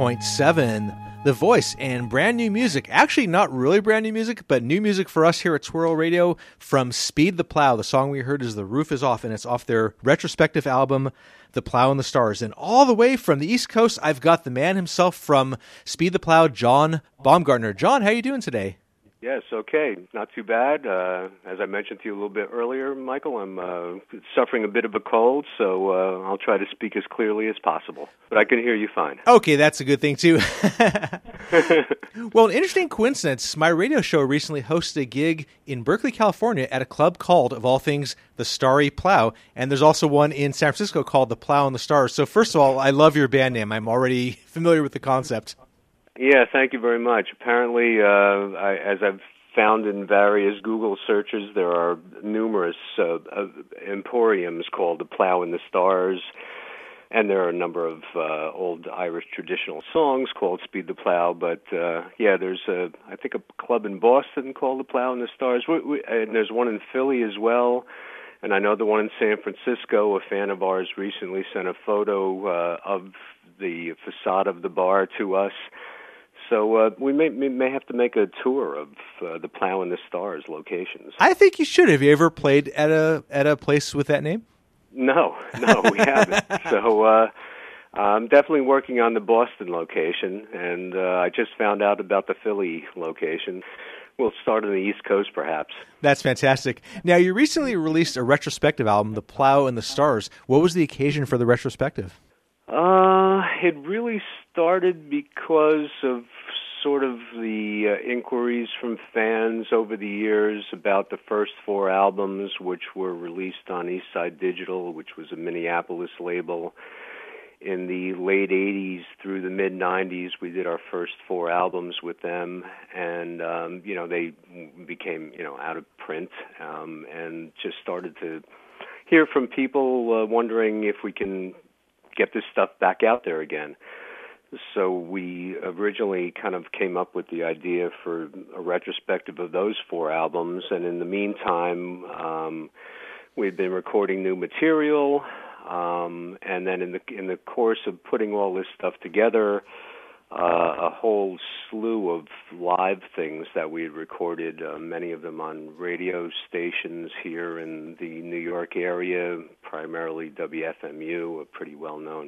101.7 The Voice, and brand new music. Actually, not really brand new music, but new music for us here at Twirl Radio from Speed the Plow. The song we heard is The Roof is Off, and it's off their retrospective album, The Plow and the Stars. And all the way from the East Coast, I've got the man himself from Speed the Plow, John Baumgartner. John, how are you doing today? Yes, okay. Not too bad. As I mentioned to you a little bit earlier, Michael, I'm suffering a bit of a cold, so I'll try to speak as clearly as possible. But I can hear you fine. Okay, that's a good thing, too. Well, an interesting coincidence. My radio show recently hosted a gig in Berkeley, California at a club called, of all things, the Starry Plow. And there's also one in San Francisco called the Plow and the Stars. So first of all, I love your band name. I'm already familiar with the concept. Yeah, thank you very much. Apparently, as I've found in various Google searches, there are numerous emporiums called the Plow and the Stars, and there are a number of old Irish traditional songs called Speed the Plow. But there's I think a club in Boston called the Plow and the Stars, and there's one in Philly as well. And I know the one in San Francisco. A fan of ours recently sent a photo of the facade of the bar to us. So we may have to make a tour of the Plow and the Stars locations. I think you should. Have you ever played at a place with that name? No, we haven't. So I'm definitely working on the Boston location, and I just found out about the Philly location. We'll start on the East Coast, perhaps. That's fantastic. Now, you recently released a retrospective album, The Plow and the Stars. What was the occasion for the retrospective? It really started because of sort of the inquiries from fans over the years about the first four albums, which were released on Eastside Digital, which was a Minneapolis label. In the late 80s through the mid-90s, we did our first four albums with them, and, they became, out of print, and just started to hear from people wondering if we can get this stuff back out there again. So we originally kind of came up with the idea for a retrospective of those four albums, and in the meantime, we'd been recording new material, and then in the course of putting all this stuff together, a whole slew of live things that we had recorded, many of them on radio stations here in the New York area, primarily WFMU, a pretty well-known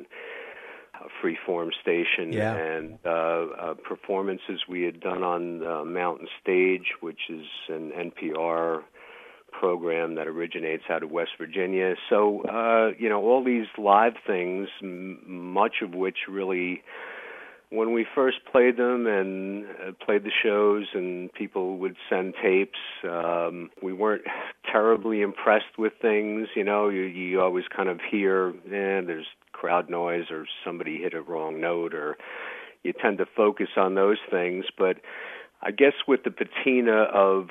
freeform station, and performances we had done on Mountain Stage, which is an NPR program that originates out of West Virginia. So, all these live things, much of which really, when we first played them and played the shows and people would send tapes, we weren't terribly impressed with things. You always kind of hear, there's crowd noise or somebody hit a wrong note, or you tend to focus on those things. But I guess with the patina of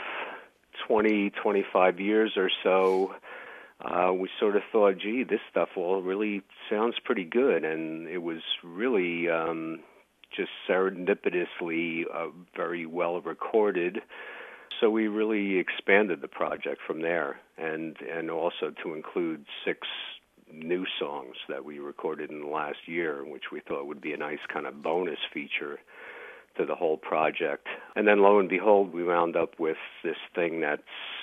20, 25 years or so, we sort of thought, gee, this stuff all really sounds pretty good. And it was really just serendipitously very well recorded. So we really expanded the project from there, and also to include 6 new songs that we recorded in the last year, which we thought would be a nice kind of bonus feature to the whole project. And then lo and behold, we wound up with this thing that's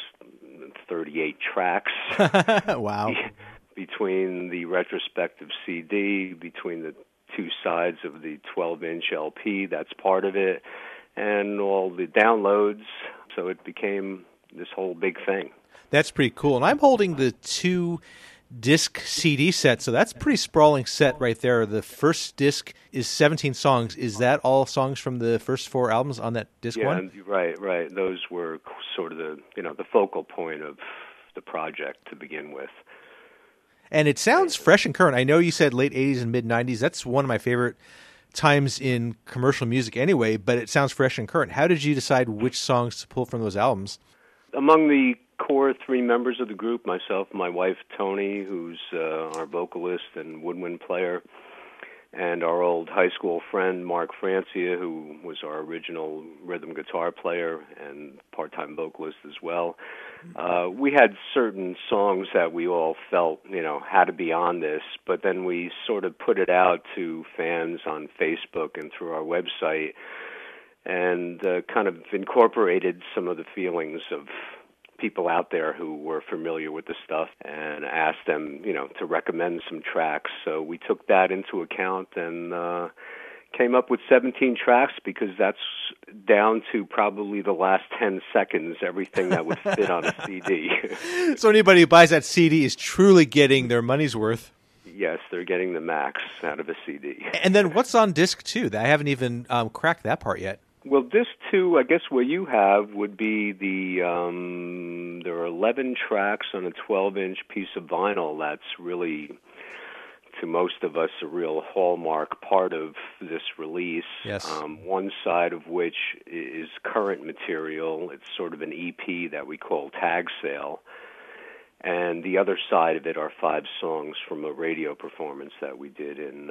38 tracks. Wow. Between the retrospective CD, between the two sides of the 12-inch LP, that's part of it, and all the downloads. So it became this whole big thing. That's pretty cool. And I'm holding the 2-disc CD set, so that's a pretty sprawling set right there. The first disc is 17 songs. Is that all songs from the first 4 albums on that disc one? Yeah, right. Those were sort of the focal point of the project to begin with. And it sounds fresh and current. I know you said late 80s and mid-90s. That's one of my favorite times in commercial music anyway, but it sounds fresh and current. How did you decide which songs to pull from those albums? Among the core 3 members of the group, myself, my wife, Tony, who's our vocalist and woodwind player, and our old high school friend Mark Francia, who was our original rhythm guitar player and part-time vocalist as well. We had certain songs that we all felt, had to be on this, but then we sort of put it out to fans on Facebook and through our website, and kind of incorporated some of the feelings of people out there who were familiar with the stuff and asked them, to recommend some tracks. So we took that into account and came up with 17 tracks, because that's down to probably the last 10 seconds, everything that would fit on a CD. So anybody who buys that CD is truly getting their money's worth. Yes, they're getting the max out of a CD. And then what's on disc 2? I haven't even cracked that part yet. Well, disc 2, I guess what you have would be there are 11 tracks on a 12-inch piece of vinyl. That's really, to most of us, a real hallmark part of this release. Yes. One side of which is current material. It's sort of an EP that we call Tag Sale. And the other side of it are 5 songs from a radio performance that we did in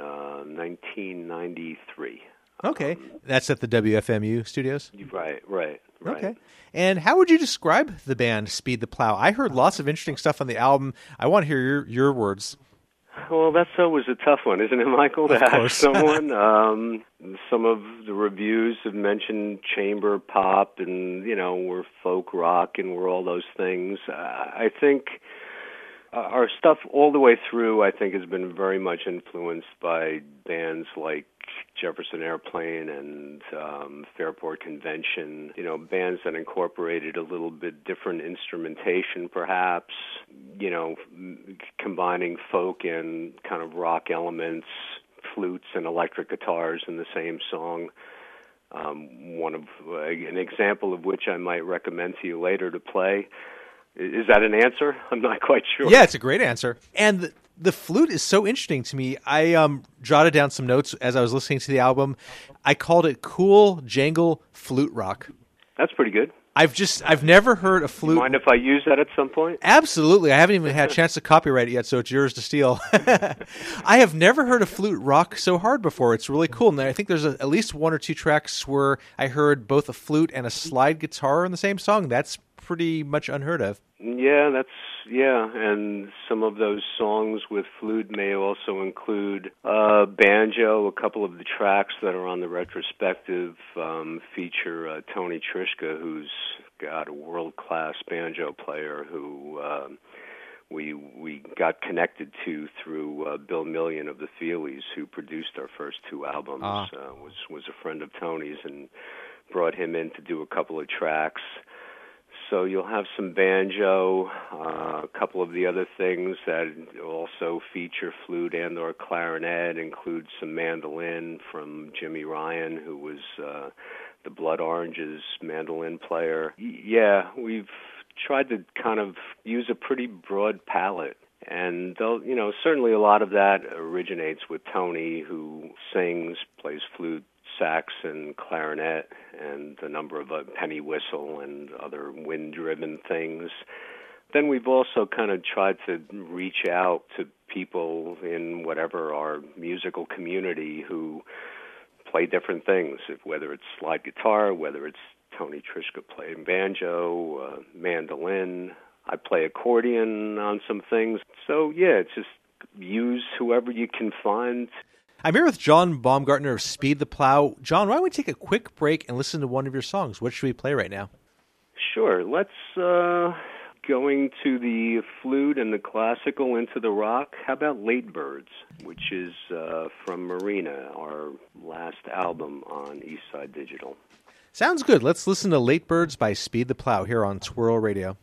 1993. Okay. That's at the WFMU studios? Right. Okay. And how would you describe the band Speed the Plow? I heard lots of interesting stuff on the album. I want to hear your words. Well, that's always a tough one, isn't it, Michael, to ask someone? Some of the reviews have mentioned chamber pop and, we're folk rock and we're all those things. I think our stuff all the way through, I think, has been very much influenced by bands like Jefferson Airplane and Fairport Convention, bands that incorporated a little bit different instrumentation, perhaps, combining folk and kind of rock elements, flutes and electric guitars in the same song. An example of which I might recommend to you later to play. Is that an answer? I'm not quite sure. Yeah, it's a great answer. And the flute is so interesting to me. I jotted down some notes as I was listening to the album. I called it cool jangle flute rock. That's pretty good. I've never heard a flute. Mind if I use that at some point? Absolutely. I haven't even had a chance to copyright it yet, so it's yours to steal. I have never heard a flute rock so hard before. It's really cool. And I think there's at least 1 or 2 tracks where I heard both a flute and a slide guitar in the same song. That's pretty much unheard of. Yeah, and some of those songs with flute may also include banjo. A couple of the tracks that are on the retrospective feature Tony Trischka, who's got a world-class banjo player who we got connected to through Bill Million of the Feelies, who produced our first 2 albums. Was a friend of Tony's and brought him in to do a couple of tracks. So you'll have some banjo, a couple of the other things that also feature flute and or clarinet include some mandolin from Jimmy Ryan, who was the Blood Oranges mandolin player. Yeah, we've tried to kind of use a pretty broad palette. And, certainly a lot of that originates with Tony, who sings, plays flute, sax and clarinet, and a number of penny whistle and other wind-driven things. Then we've also kind of tried to reach out to people in whatever our musical community who play different things, whether it's slide guitar, whether it's Tony Trischka playing banjo, mandolin. I play accordion on some things. So, yeah, it's just use whoever you can find. I'm here with John Baumgartner of Speed the Plow. John, why don't we take a quick break and listen to one of your songs? What should we play right now? Sure. Let's, going to the flute and the classical into the rock, how about Late Birds, which is from Marina, our last album on Eastside Digital. Sounds good. Let's listen to Late Birds by Speed the Plow here on Twirl Radio.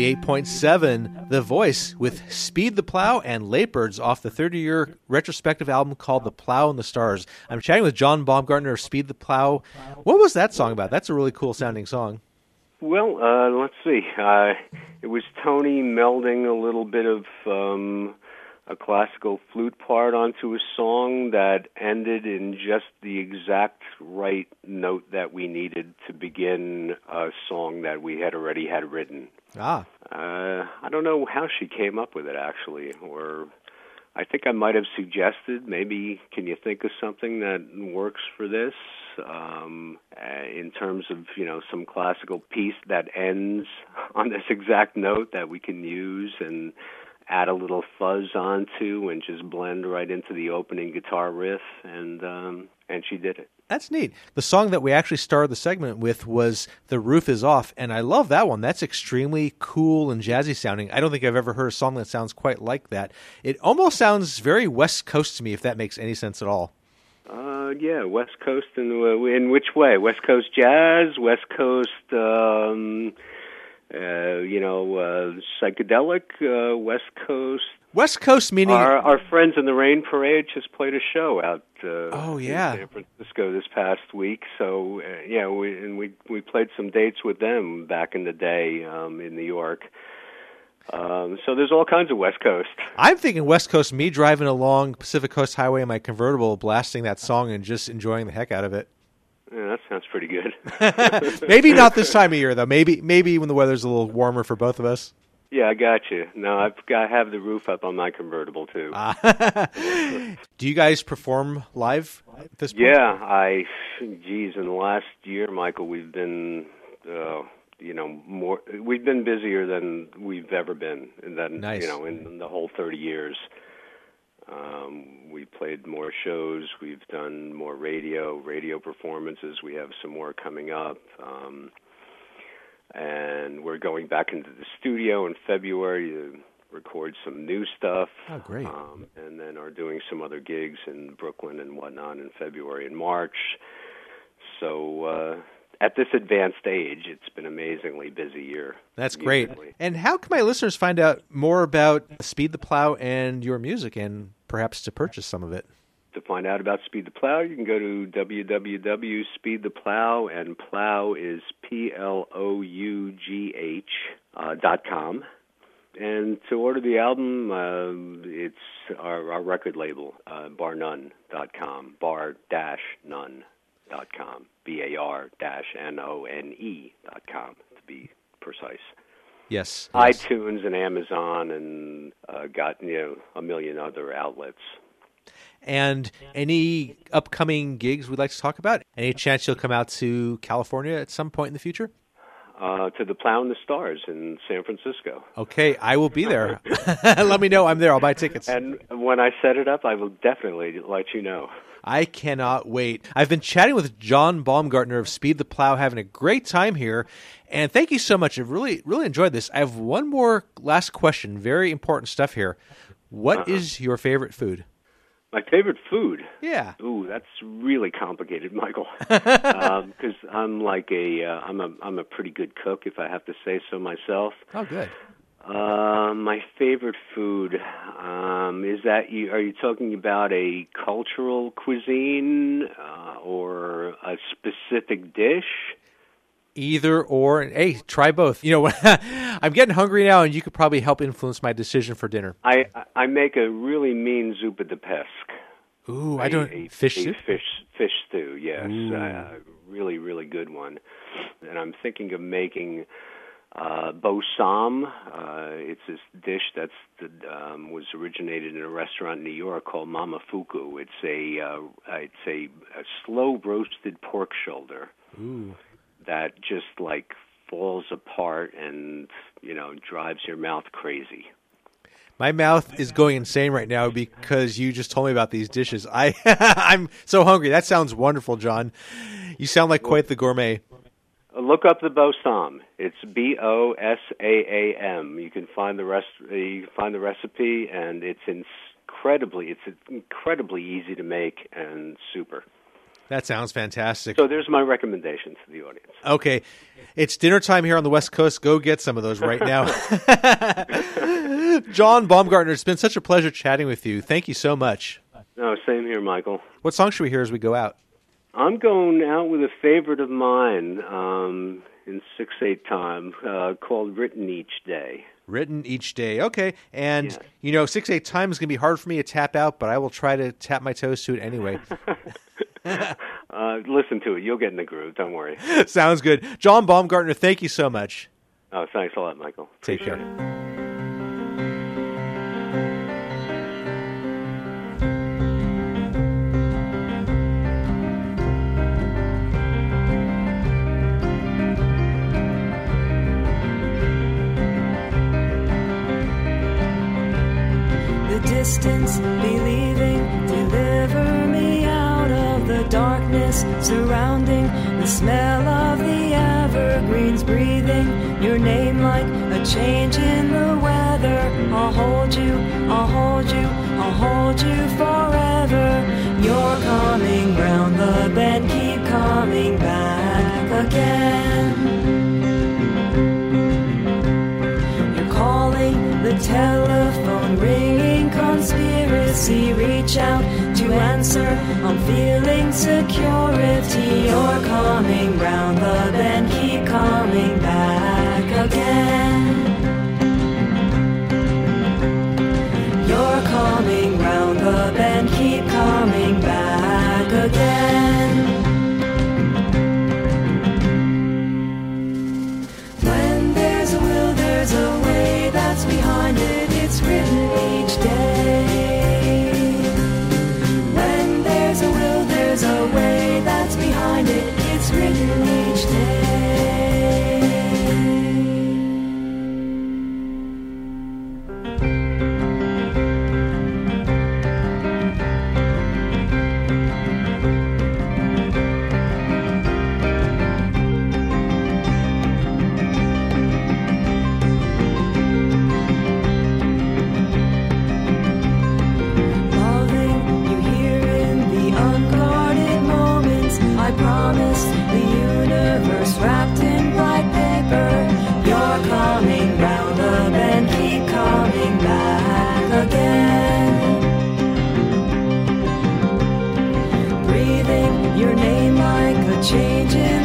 98.7, The Voice with Speed the Plow and Latebirds off the 30-year retrospective album called The Plow and the Stars. I'm chatting with John Baumgartner of Speed the Plow. What was that song about? That's a really cool sounding song. Well, let's see. It was Tony melding a little bit of a classical flute part onto a song that ended in just the exact right note that we needed to begin a song that we had already had written. Ah. I don't know how she came up with it, actually, or I think I might have suggested, maybe, can you think of something that works for this? In terms of, some classical piece that ends on this exact note that we can use and add a little fuzz onto and just blend right into the opening guitar riff, and she did it. That's neat. The song that we actually started the segment with was The Roof is Off, and I love that one. That's extremely cool and jazzy sounding. I don't think I've ever heard a song that sounds quite like that. It almost sounds very West Coast to me, if that makes any sense at all. Yeah, West Coast in which way? West Coast jazz, West Coast psychedelic, West Coast. West Coast meaning our friends in the Rain Parade just played a show out in San Francisco this past week. So we played some dates with them back in the day in New York. So there's all kinds of West Coast. I'm thinking West Coast, me driving along Pacific Coast Highway in my convertible, blasting that song and just enjoying the heck out of it. Yeah, that sounds pretty good. Maybe not this time of year, though. Maybe when the weather's a little warmer for both of us. Yeah, I got you. No, I have the roof up on my convertible, too. Do you guys perform live at this point? Yeah, in the last year, Michael, we've been... we've been busier than we've ever been, and then nice. In the whole 30 years, we played more shows. We've done more radio performances. We have some more coming up, and we're going back into the studio in February to record some new stuff. Oh, great! And then are doing some other gigs in Brooklyn and whatnot in February and March. So. At this advanced age, it's been an amazingly busy year. That's great. And how can my listeners find out more about Speed the Plow and your music and perhaps to purchase some of it? To find out about Speed the Plow, you can go to www.speedtheplow, and plow is PLOUGH.com. And to order the album, it's our record label, barnone.com, bar-none.com. BAR-NONE.com, to be precise. Yes. iTunes and Amazon and got a million other outlets. And any upcoming gigs we'd like to talk about? Any chance you'll come out to California at some point in the future? To the Plow and the Stars in San Francisco. Okay, I will be there. Let me know. I'm there. I'll buy tickets. And when I set it up, I will definitely let you know. I cannot wait. I've been chatting with John Baumgartner of Speed the Plow, having a great time here. And thank you so much. I've really, really enjoyed this. I have one more last question. Very important stuff here. What is your favorite food? My favorite food? Yeah. Ooh, that's really complicated, Michael. Because I'm like I'm a pretty good cook, if I have to say so myself. Oh, good. My favorite food, is that are you talking about a cultural cuisine or a specific dish? Either or. Hey, try both. I'm getting hungry now, and you could probably help influence my decision for dinner. I make a really mean zuppa de pesque. Ooh, fish soup? Fish stew, yes. Really, really good one. And I'm thinking of making Bossam. It's this dish that was originated in a restaurant in New York called Mama Fuku. It's a slow roasted pork shoulder. Ooh. That just falls apart and drives your mouth crazy. My mouth is going insane right now because you just told me about these dishes. I'm so hungry. That sounds wonderful, John. You sound like quite the gourmet. Look up the Bossam. It's Bosaam. You can find the recipe, and it's incredibly easy to make and super. That sounds fantastic. So there's my recommendation to the audience. Okay. It's dinner time here on the West Coast. Go get some of those right now. John Baumgartner, it's been such a pleasure chatting with you. Thank you so much. No, same here, Michael. What song should we hear as we go out? I'm going out with a favorite of mine in 6/8 time called Written Each Day. Written Each Day. Okay. And, Yes. 6/8 time is going to be hard for me to tap out, but I will try to tap my toes to it anyway. Listen to it. You'll get in the groove. Don't worry. Sounds good. John Baumgartner, thank you so much. Oh, thanks a lot, Michael. Take care. The distance, believing, deliver me out of the darkness surrounding, the smell of the evergreens breathing your name like a change in the weather. I'll hold you, I'll hold you, I'll hold you forever. You're coming round the bend, keep coming back again. You're calling, the telephone ringing, conspiracy, reach out to answer. I'm feeling security. You're coming round the bend, keep coming back again. You're coming round the bend, keep coming back again. When there's a will, there's a way that's behind it. It's written each day. When there's a will, there's a way that's behind it. It's written each day. Loving you here in the unguarded moments. I promise the universe wrapped in bright paper. You're coming round the bend, keep coming back again. Breathing your name like a change in